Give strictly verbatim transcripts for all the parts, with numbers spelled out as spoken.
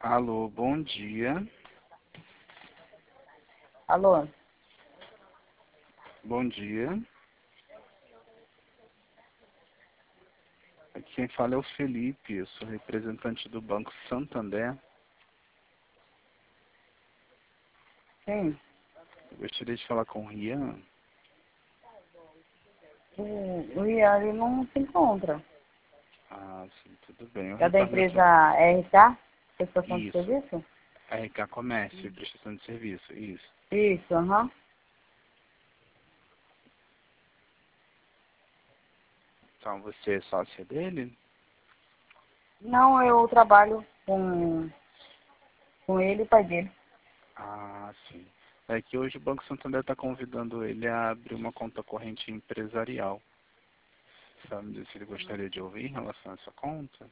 Alô, bom dia. Alô? Bom dia. Aqui quem fala é o Felipe, eu sou representante do Banco Santander. Sim. Eu gostaria de falar com o Rian. O, o Ian, ele não se encontra. Ah, sim, tudo bem. Eu É da retorno empresa outro... R K, Prestação de Isso, Serviço? R K Comércio e Prestação de Serviço, isso. Isso, aham. Então, você é sócia dele? Não, eu trabalho com, com ele e o pai dele. Ah, sim. É que hoje o Banco Santander está convidando ele a abrir uma conta corrente empresarial. Sabe me dizer se ele gostaria de ouvir em relação a essa conta?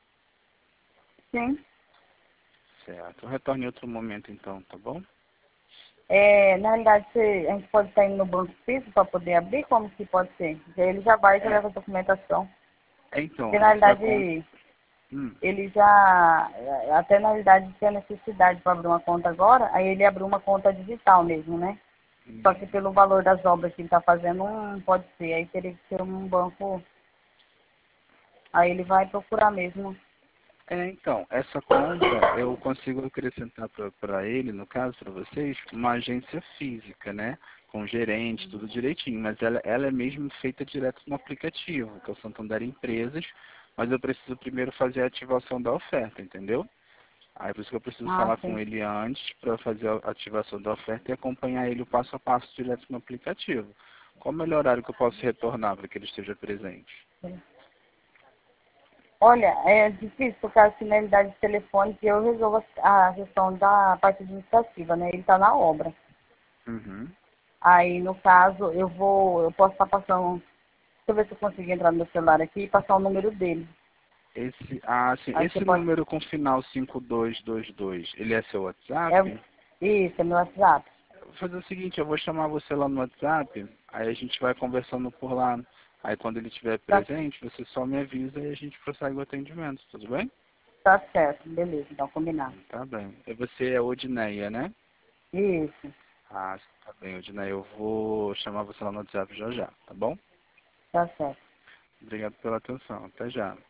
Sim. Certo. Eu retorno em outro momento então, tá bom? É, na realidade, você, a gente pode estar indo no banco físico para poder abrir? Como que pode ser? Porque ele já vai e já É, leva a documentação. então, Porque na essa conta... realidade, Hum, ele já, até na realidade, tinha necessidade para abrir uma conta agora, aí ele abriu uma conta digital mesmo, né? Só que hum. pelo valor das obras que ele está fazendo, não pode ser. Aí teria que ser um banco. Aí ele vai procurar mesmo. É, então, essa conta eu consigo acrescentar para ele, no caso, para vocês, uma agência física, né? Com gerente, tudo direitinho. Mas ela, ela é mesmo feita direto no aplicativo, que é o Santander Empresas. Mas eu preciso primeiro fazer a ativação da oferta, entendeu? Aí por isso que eu preciso Ah, falar com sim. ele antes para fazer a ativação da oferta e acompanhar ele o passo a passo direto no aplicativo. Qual o melhor horário que eu posso retornar para que ele esteja presente? Olha, é difícil, porque a finalidade de telefone que eu resolvo a a questão da parte administrativa, né? Ele está na obra. Uhum. Aí, no caso, eu vou, eu posso estar passando, deixa eu ver se eu consigo entrar no meu celular aqui e passar o número dele. Esse, ah, sim. Aí você Esse pode, número com final cinco dois dois dois, ele é seu é, WhatsApp? isso, é meu WhatsApp. Eu vou fazer o seguinte, eu vou chamar você lá no WhatsApp, aí a gente vai conversando por lá. Aí quando ele estiver Tá, presente, você só me avisa e a gente prossegue o atendimento, tudo bem? tá certo, beleza, então combinado. Tá bem. E você é Odineia, né? Isso, Ah, tá bem, Odineia. Eu vou chamar você lá no WhatsApp já já, tá bom? tá certo. Obrigado pela atenção. Até já.